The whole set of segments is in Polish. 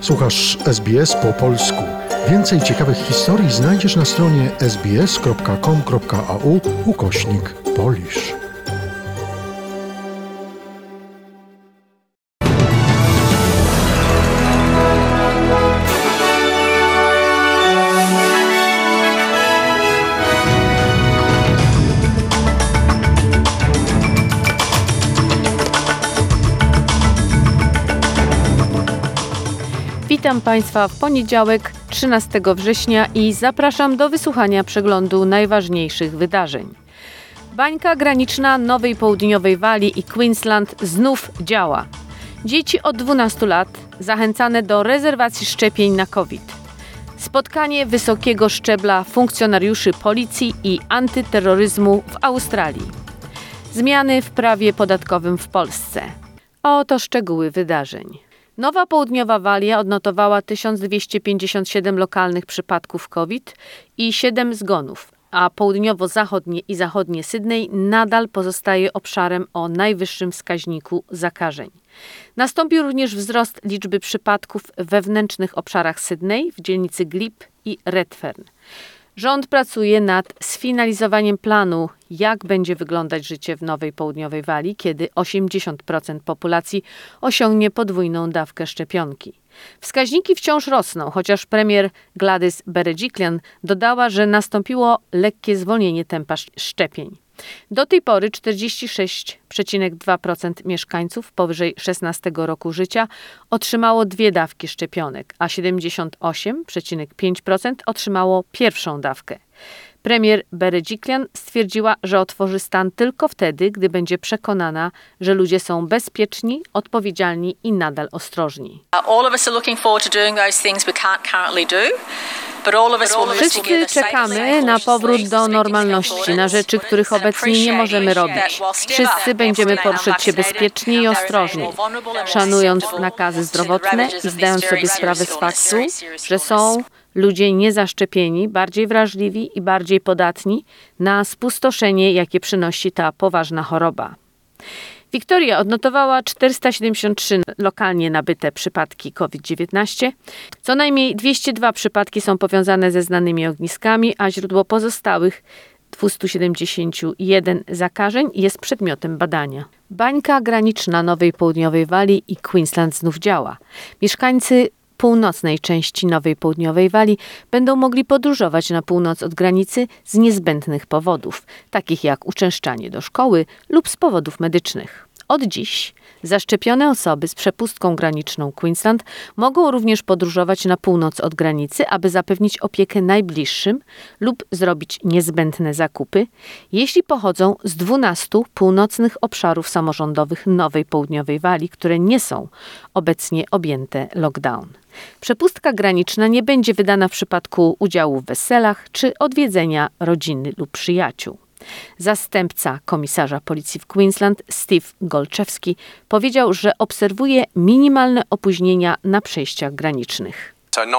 Słuchasz SBS po polsku. Więcej ciekawych historii znajdziesz na stronie sbs.com.au/Polish. Witam Państwa w poniedziałek 13 września i zapraszam do wysłuchania przeglądu najważniejszych wydarzeń. Bańka graniczna Nowej Południowej Walii i Queensland znów działa. Dzieci od 12 lat zachęcane do rezerwacji szczepień na COVID. Spotkanie wysokiego szczebla funkcjonariuszy policji i antyterroryzmu w Australii. Zmiany w prawie podatkowym w Polsce. Oto szczegóły wydarzeń. Nowa Południowa Walia odnotowała 1257 lokalnych przypadków COVID i 7 zgonów, a południowo-zachodnie i zachodnie Sydney nadal pozostaje obszarem o najwyższym wskaźniku zakażeń. Nastąpił również wzrost liczby przypadków w wewnętrznych obszarach Sydney, w dzielnicy Glebe i Redfern. Rząd pracuje nad sfinalizowaniem planu, jak będzie wyglądać życie w Nowej Południowej Walii, kiedy 80% populacji osiągnie podwójną dawkę szczepionki. Wskaźniki wciąż rosną, chociaż premier Gladys Berejiklian dodała, że nastąpiło lekkie zwolnienie tempa szczepień. Do tej pory 46,2% mieszkańców powyżej 16 roku życia otrzymało 2 dawki szczepionek, a 78,5% otrzymało pierwszą dawkę. Premier Berejiklian stwierdziła, że otworzy stan tylko wtedy, gdy będzie przekonana, że ludzie są bezpieczni, odpowiedzialni i nadal ostrożni. Wszyscy czekamy na powrót do normalności, na rzeczy, których obecnie nie możemy robić. Wszyscy będziemy poruszać się bezpiecznie i ostrożnie, szanując nakazy zdrowotne i zdając sobie sprawę z faktu, że są ludzie niezaszczepieni, bardziej wrażliwi i bardziej podatni na spustoszenie, jakie przynosi ta poważna choroba. Victoria odnotowała 473 lokalnie nabyte przypadki COVID-19. Co najmniej 202 przypadki są powiązane ze znanymi ogniskami, a źródło pozostałych 271 zakażeń jest przedmiotem badania. Bańka graniczna Nowej Południowej Walii i Queensland znów działa. Mieszkańcy północnej części Nowej Południowej Walii będą mogli podróżować na północ od granicy z niezbędnych powodów, takich jak uczęszczanie do szkoły lub z powodów medycznych. Od dziś zaszczepione osoby z przepustką graniczną Queensland mogą również podróżować na północ od granicy, aby zapewnić opiekę najbliższym lub zrobić niezbędne zakupy, jeśli pochodzą z 12 północnych obszarów samorządowych Nowej Południowej Walii, które nie są obecnie objęte lockdown. Przepustka graniczna nie będzie wydana w przypadku udziału w weselach czy odwiedzenia rodziny lub przyjaciół. Zastępca komisarza policji w Queensland, Steve Golczewski, powiedział, że obserwuje minimalne opóźnienia na przejściach granicznych.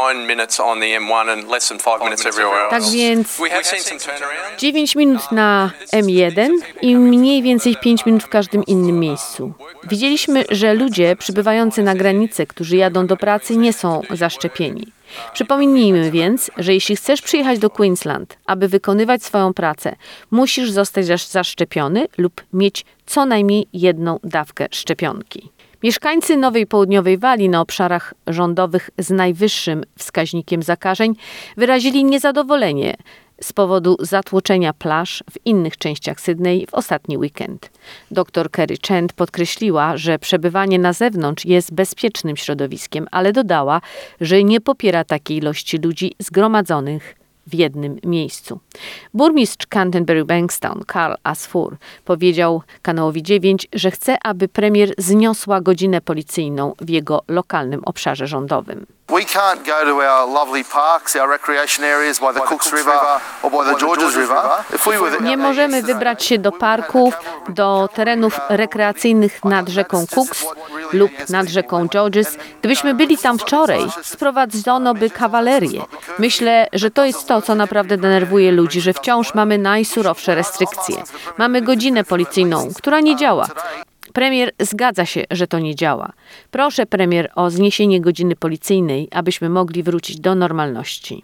Tak więc 9 minut na M1 i mniej więcej 5 minut w każdym innym miejscu. Widzieliśmy, że ludzie przybywający na granicę, którzy jadą do pracy, nie są zaszczepieni. Przypomnijmy więc, że jeśli chcesz przyjechać do Queensland, aby wykonywać swoją pracę, musisz zostać zaszczepiony lub mieć co najmniej 1 dawkę szczepionki. Mieszkańcy Nowej Południowej Walii na obszarach rządowych z najwyższym wskaźnikiem zakażeń wyrazili niezadowolenie z powodu zatłoczenia plaż w innych częściach Sydney w ostatni weekend. Dr Kerry Chant podkreśliła, że przebywanie na zewnątrz jest bezpiecznym środowiskiem, ale dodała, że nie popiera takiej ilości ludzi zgromadzonych w jednym miejscu. Burmistrz Canterbury Bankstown, Carl Asfour, powiedział kanałowi 9, że chce, aby premier zniosła godzinę policyjną w jego lokalnym obszarze rządowym. We can't go to our lovely parks, our recreation areas by the Cooks River or by the Georges River. Nie możemy wybrać się do parków, do terenów rekreacyjnych nad rzeką Cooks lub nad rzeką Georges. Gdybyśmy byli tam wczoraj, sprowadzono by kawalerię. Myślę, że to jest to, co naprawdę denerwuje ludzi, że wciąż mamy najsurowsze restrykcje. Mamy godzinę policyjną, która nie działa. Premier zgadza się, że to nie działa. Proszę premier o zniesienie godziny policyjnej, abyśmy mogli wrócić do normalności.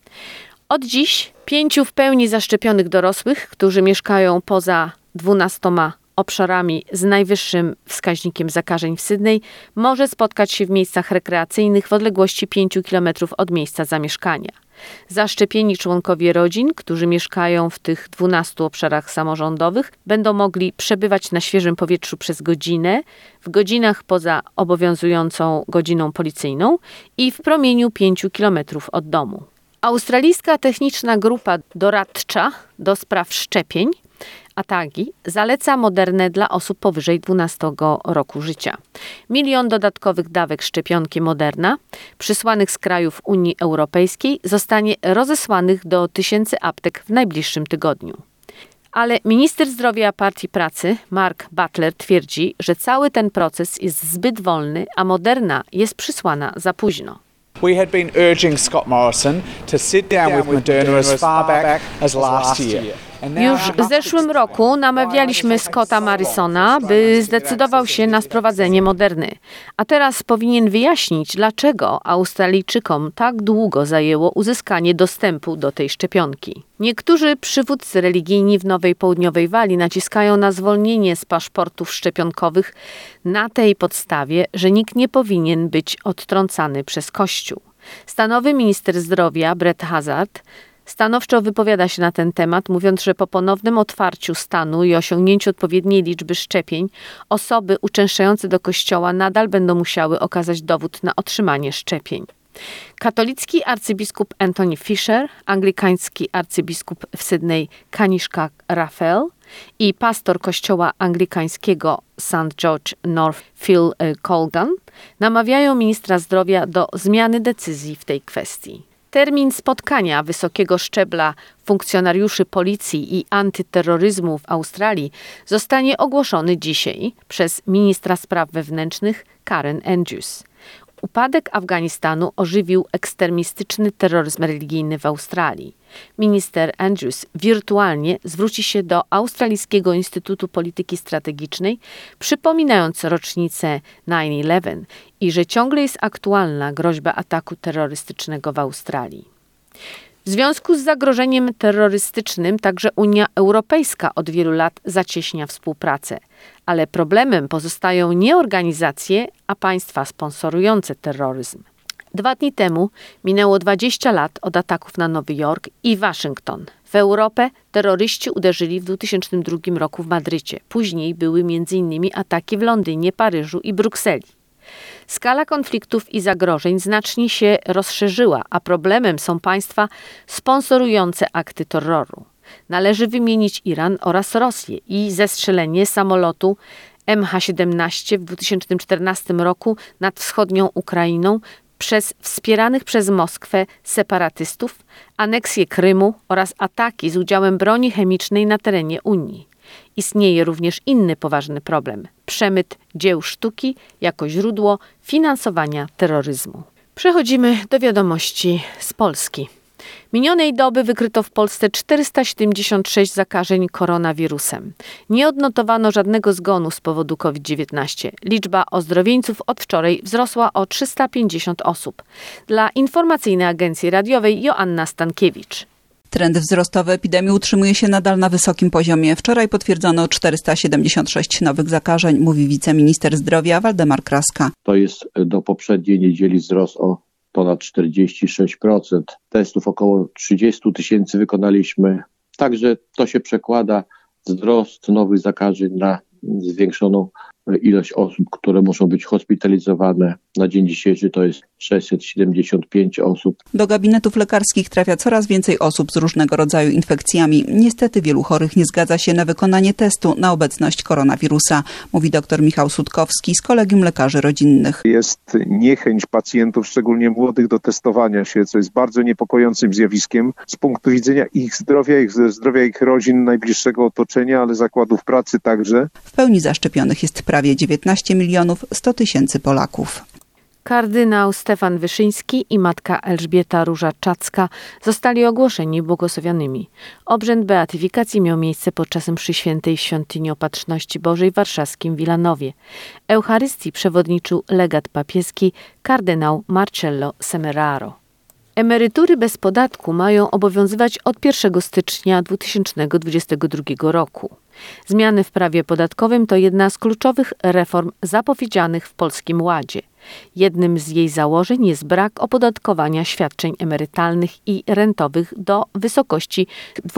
Od dziś 5 w pełni zaszczepionych dorosłych, którzy mieszkają poza 12 obszarami z najwyższym wskaźnikiem zakażeń w Sydney, może spotkać się w miejscach rekreacyjnych w odległości 5 km od miejsca zamieszkania. Zaszczepieni członkowie rodzin, którzy mieszkają w tych 12 obszarach samorządowych, będą mogli przebywać na świeżym powietrzu przez godzinę, w godzinach poza obowiązującą godziną policyjną i w promieniu 5 km od domu. Australijska techniczna grupa doradcza do spraw szczepień ATAGI zaleca Modernę dla osób powyżej 12 roku życia. 1 milion dodatkowych dawek szczepionki Moderna przysłanych z krajów Unii Europejskiej zostanie rozesłanych do 1000 aptek w najbliższym tygodniu. Ale minister zdrowia Partii Pracy Mark Butler twierdzi, że cały ten proces jest zbyt wolny, a Moderna jest przysłana za późno. We had been urging Scott Morrison to sit down with Moderna as far back as last year. Już w zeszłym roku namawialiśmy Scotta Morrisona, by zdecydował się na sprowadzenie Moderny. A teraz powinien wyjaśnić, dlaczego Australijczykom tak długo zajęło uzyskanie dostępu do tej szczepionki. Niektórzy przywódcy religijni w Nowej Południowej Walii naciskają na zwolnienie z paszportów szczepionkowych na tej podstawie, że nikt nie powinien być odtrącany przez Kościół. Stanowy minister zdrowia Brett Hazzard stanowczo wypowiada się na ten temat, mówiąc, że po ponownym otwarciu stanu i osiągnięciu odpowiedniej liczby szczepień, osoby uczęszczające do kościoła nadal będą musiały okazać dowód na otrzymanie szczepień. Katolicki arcybiskup Anthony Fisher, anglikański arcybiskup w Sydney Kanishka Raphael i pastor kościoła anglikańskiego St. George North Phil Colgan namawiają ministra zdrowia do zmiany decyzji w tej kwestii. Termin spotkania wysokiego szczebla funkcjonariuszy policji i antyterroryzmu w Australii zostanie ogłoszony dzisiaj przez ministra spraw wewnętrznych Karen Andrews. Upadek Afganistanu ożywił ekstremistyczny terroryzm religijny w Australii. Minister Andrews wirtualnie zwróci się do Australijskiego Instytutu Polityki Strategicznej, przypominając rocznicę 9/11 i że ciągle jest aktualna groźba ataku terrorystycznego w Australii. W związku z zagrożeniem terrorystycznym także Unia Europejska od wielu lat zacieśnia współpracę, ale problemem pozostają nie organizacje, a państwa sponsorujące terroryzm. 2 dni temu minęło 20 lat od ataków na Nowy Jork i Waszyngton. W Europę terroryści uderzyli w 2002 roku w Madrycie. Później były m.in. ataki w Londynie, Paryżu i Brukseli. Skala konfliktów i zagrożeń znacznie się rozszerzyła, a problemem są państwa sponsorujące akty terroru. Należy wymienić Iran oraz Rosję i zestrzelenie samolotu MH17 w 2014 roku nad wschodnią Ukrainą przez wspieranych przez Moskwę separatystów, aneksję Krymu oraz ataki z udziałem broni chemicznej na terenie Unii. Istnieje również inny poważny problem – przemyt dzieł sztuki jako źródło finansowania terroryzmu. Przechodzimy do wiadomości z Polski. Minionej doby wykryto w Polsce 476 zakażeń koronawirusem. Nie odnotowano żadnego zgonu z powodu COVID-19. Liczba ozdrowieńców od wczoraj wzrosła o 350 osób. Dla Informacyjnej Agencji Radiowej Joanna Stankiewicz. Trend wzrostowy epidemii utrzymuje się nadal na wysokim poziomie. Wczoraj potwierdzono 476 nowych zakażeń, mówi wiceminister zdrowia Waldemar Kraska. To jest do poprzedniej niedzieli wzrost o ponad 46%. Testów około 30 000 wykonaliśmy. Także to się przekłada wzrost nowych zakażeń na zwiększoną ilość osób, które muszą być hospitalizowane. Na dzień dzisiejszy to jest 675 osób. Do gabinetów lekarskich trafia coraz więcej osób z różnego rodzaju infekcjami. Niestety wielu chorych nie zgadza się na wykonanie testu na obecność koronawirusa, mówi dr Michał Sutkowski z Kolegium Lekarzy Rodzinnych. Jest niechęć pacjentów, szczególnie młodych, do testowania się, co jest bardzo niepokojącym zjawiskiem z punktu widzenia ich zdrowia ich rodzin, najbliższego otoczenia, ale zakładów pracy także. W pełni zaszczepionych jest prawie 19 100 000 Polaków. Kardynał Stefan Wyszyński i matka Elżbieta Róża-Czacka zostali ogłoszeni błogosławionymi. Obrzęd beatyfikacji miał miejsce podczas mszy świętej w Świątyni Opatrzności Bożej w warszawskim Wilanowie. Eucharystii przewodniczył legat papieski kardynał Marcello Semeraro. Emerytury bez podatku mają obowiązywać od 1 stycznia 2022 roku. Zmiany w prawie podatkowym to jedna z kluczowych reform zapowiedzianych w Polskim Ładzie. Jednym z jej założeń jest brak opodatkowania świadczeń emerytalnych i rentowych do wysokości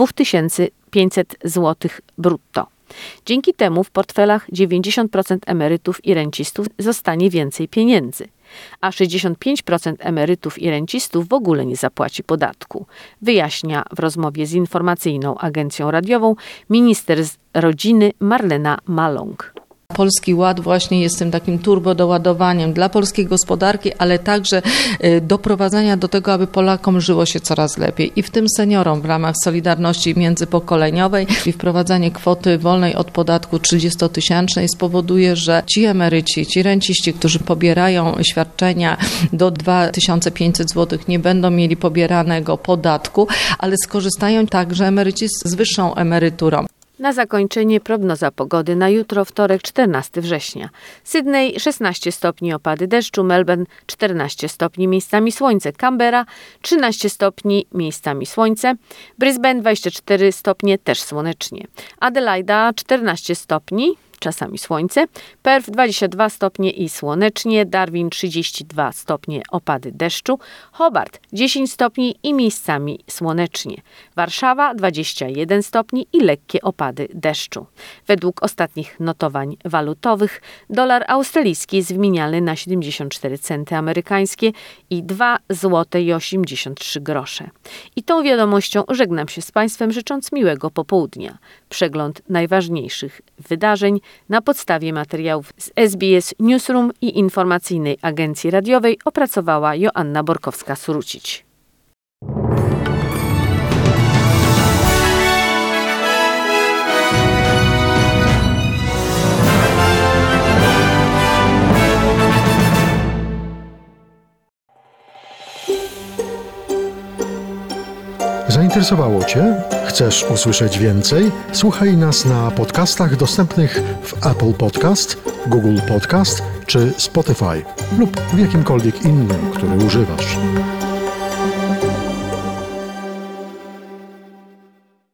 2500 zł brutto. Dzięki temu w portfelach 90% emerytów i rencistów zostanie więcej pieniędzy, a 65% emerytów i rencistów w ogóle nie zapłaci podatku, wyjaśnia w rozmowie z informacyjną agencją radiową minister rodziny Marlena Maląg. Polski Ład właśnie jest tym takim turbodoładowaniem dla polskiej gospodarki, ale także doprowadzania do tego, aby Polakom żyło się coraz lepiej. I w tym seniorom w ramach Solidarności Międzypokoleniowej i wprowadzanie kwoty wolnej od podatku 30-tysięcznej spowoduje, że ci emeryci, ci renciści, którzy pobierają świadczenia do 2500 zł, nie będą mieli pobieranego podatku, ale skorzystają także emeryci z wyższą emeryturą. Na zakończenie prognoza pogody na jutro, wtorek 14 września. Sydney 16 stopni, opady deszczu, Melbourne 14 stopni, miejscami słońce, Canberra 13 stopni, miejscami słońce, Brisbane 24 stopnie, też słonecznie, Adelaida 14 stopni, czasami słońce, Perth 22 stopnie i słonecznie, Darwin 32 stopnie, opady deszczu, Hobart 10 stopni i miejscami słonecznie, Warszawa 21 stopni i lekkie opady deszczu. Według ostatnich notowań walutowych dolar australijski jest wymieniany na 74 centy amerykańskie i 2,83 zł. I tą wiadomością żegnam się z Państwem, życząc miłego popołudnia. Przegląd najważniejszych wydarzeń na podstawie materiałów z SBS Newsroom i informacyjnej agencji radiowej opracowała Joanna Borkowska-Surucić. Zainteresowało Cię? Chcesz usłyszeć więcej? Słuchaj nas na podcastach dostępnych w Apple Podcast, Google Podcast czy Spotify lub w jakimkolwiek innym, który używasz.